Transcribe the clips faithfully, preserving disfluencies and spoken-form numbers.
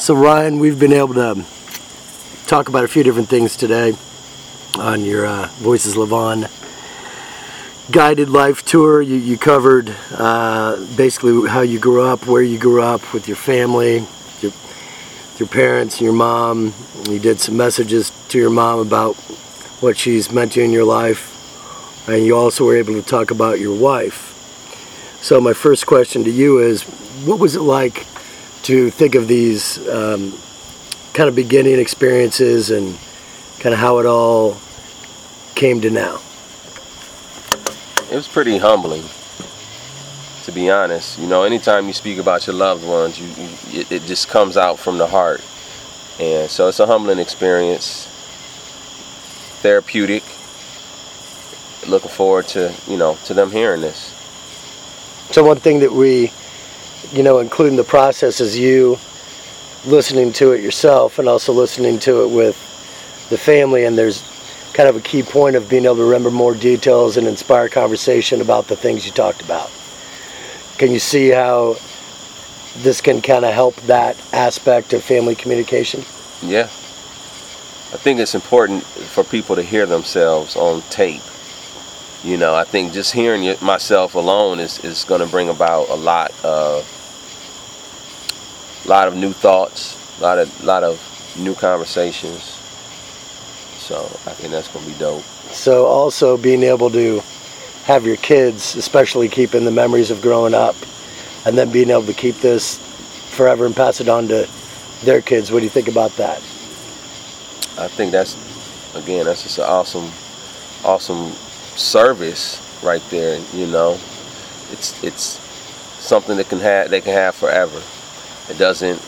So Ryan, we've been able to talk about a few different things today on your uh, Voices Live On guided life tour. You, you covered uh, basically how you grew up, where you grew up with your family, your, your parents, your mom. You did some messages to your mom about what she's meant to you in your life, and you also were able to talk about your wife. So my first question to you is, what was it like to think of these um, kind of beginning experiences and kind of how it all came to now? It was pretty humbling, to be honest. You know, anytime you speak about your loved ones, you, you it, it just comes out from the heart. And so it's a humbling experience, therapeutic. Looking forward to, you know, to them hearing this. So one thing that we, you know, include in the process is you listening to it yourself and also listening to it with the family, and there's kind of a key point of being able to remember more details and inspire conversation about the things you talked about. Can you see how this can kind of help that aspect of family communication? Yeah. I think it's important for people to hear themselves on tape. You know, I think just hearing it, myself alone is, is going to bring about a lot of, lot of new thoughts, a lot of, lot of new conversations. So I think that's going to be dope. So also being able to have your kids, especially keeping the memories of growing up, and then being able to keep this forever and pass it on to their kids. What do you think about that? I think that's, again, that's just an awesome, awesome service right there. You know, it's it's something that can have they can have forever. It doesn't.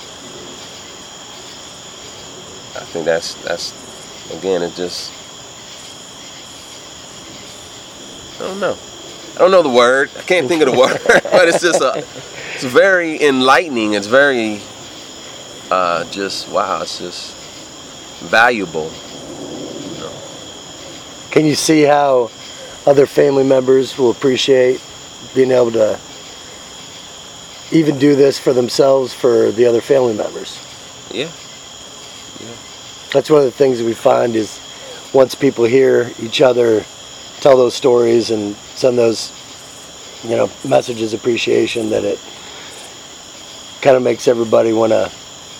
I think that's that's. Again, it just, I don't know. I don't know the word. I can't think of the word, but it's just a, it's very enlightening. It's very, uh, just, wow, it's just valuable. You know. Can you see how other family members will appreciate being able to even do this for themselves, for the other family members? Yeah. Yeah. That's one of the things that we find is once people hear each other tell those stories and send those, you know, messages of appreciation, that it kind of makes everybody want to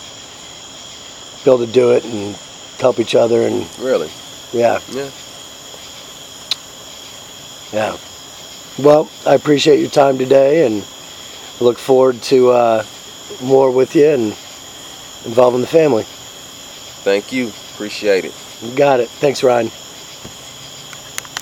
be able to do it and help each other. And really, yeah, yeah, yeah. Well, I appreciate your time today, and I look forward to uh, more with you and involving the family. Thank you. Appreciate it. You got it. Thanks, Ryan.